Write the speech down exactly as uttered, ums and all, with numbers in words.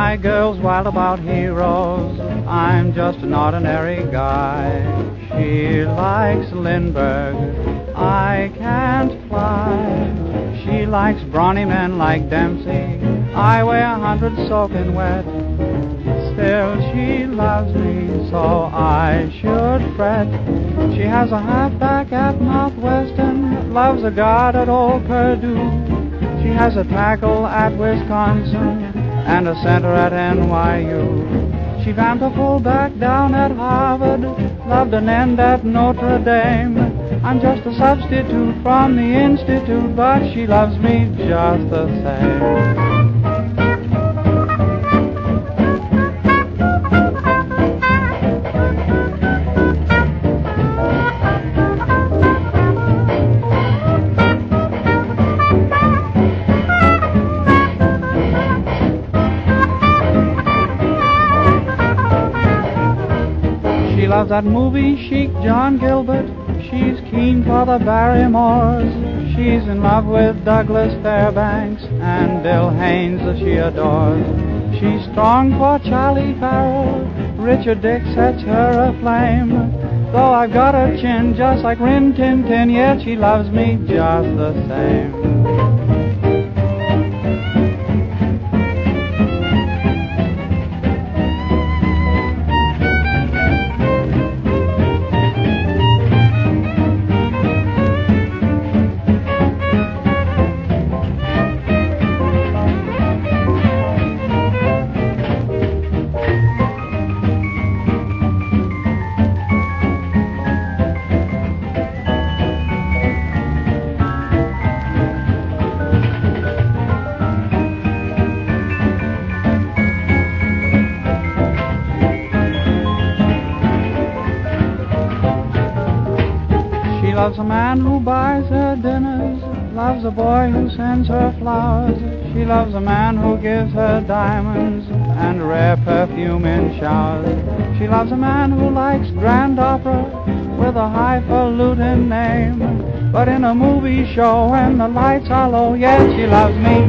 My girl's wild about heroes, I'm just an ordinary guy. She likes Lindbergh, I can't fly. She likes brawny men like Dempsey, I weigh a hundred soaking wet. Still she loves me, so I should fret. She has a halfback at Northwestern, loves a guard at old Purdue. She has a tackle at Wisconsin and a center at N Y U. She vamped a fullback down at Harvard, loved an end at Notre Dame. I'm just a substitute from the Institute, but she loves me just the same. She loves that movie chic John Gilbert, she's keen for the Barrymores. She's in love with Douglas Fairbanks and Bill Haynes that she adores. She's strong for Charlie Farrell, Richard Dick sets her aflame. Though I've got a chin just like Rin Tin Tin, yet she loves me just the same. She loves a man who buys her dinners, loves a boy who sends her flowers. She loves a man who gives her diamonds and rare perfume in showers. She loves a man who likes grand opera with a highfalutin name. But in a movie show when the lights are low, yes, she loves me